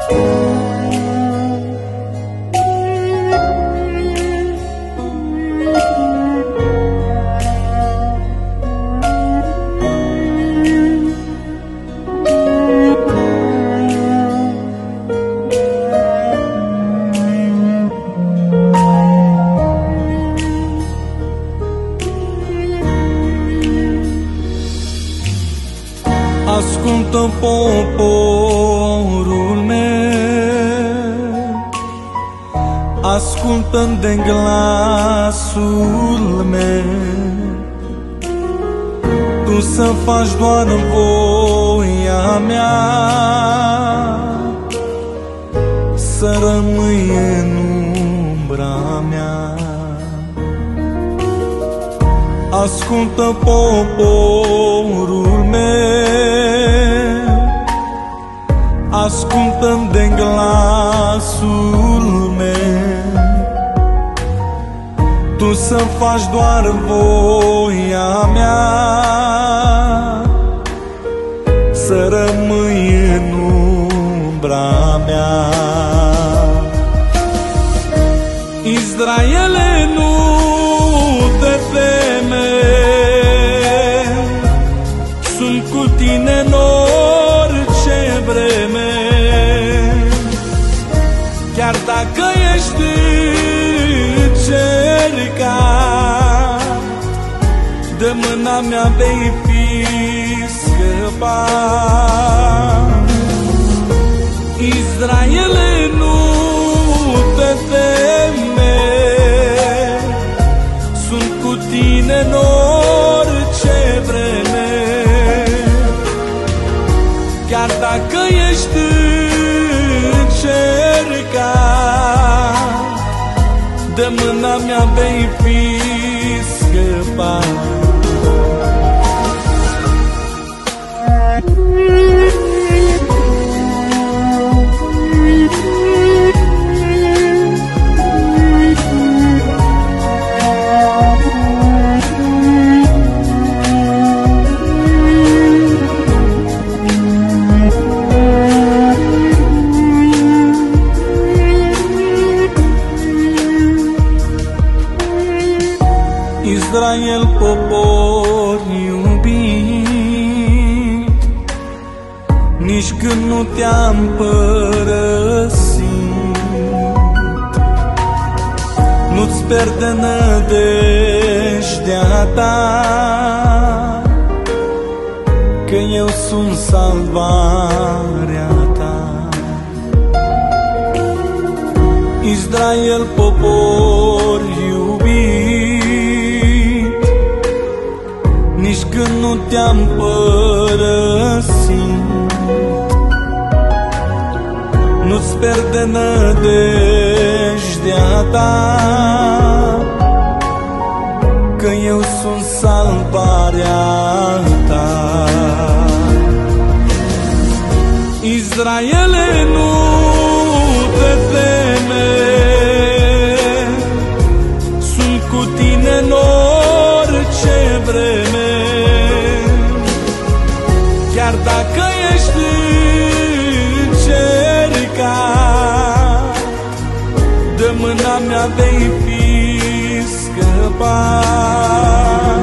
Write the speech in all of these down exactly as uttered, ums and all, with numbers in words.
Ascultă poporul meu, ascultă de glasul meu, tu să faci doar voia mea, să rămâi în umbra mea. Ascultă poporul meu, ascultă de glasul meu, tu să faci doar voia mea, să rămâi în umbra mea. Israele, nu te teme, sunt cu tine în orice vreme. Chiar dacă ești încercat, de mâna mea vei fi scăpat. Israele, nu te teme, sunt cu tine în orice vreme. Chiar dacă ești încercat, de mâna mea vei fi scăpat. Israel, popor iubit, nici când nu te-am părăsit, nu-ți pierde nădejdea ta, că eu sunt salvarea ta. Israel, popor iubit, nici când nu te-am părăsit, nu-ți pierde nădejdea ta, că eu sunt salvarea ta. Israele, nu te teme, sunt cu tine în orice vreme. Chiar dacă ești încercat, de mâna mea vei fi scăpat.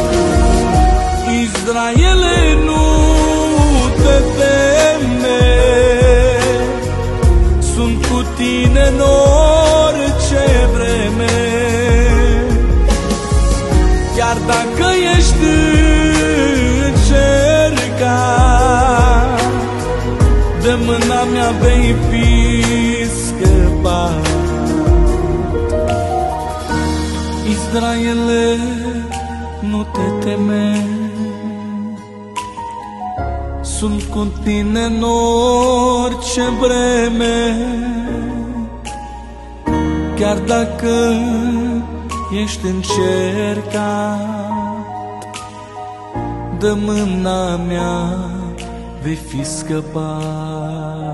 Israele, nu te teme, sunt cu tine în orice vreme. Chiar dacă ești încercat, de mâna mea vei fi scăpat. Israele, nu te teme, sunt cu tine în orice vreme. Chiar dacă ești încercat, de mâna mea vei fi scăpat.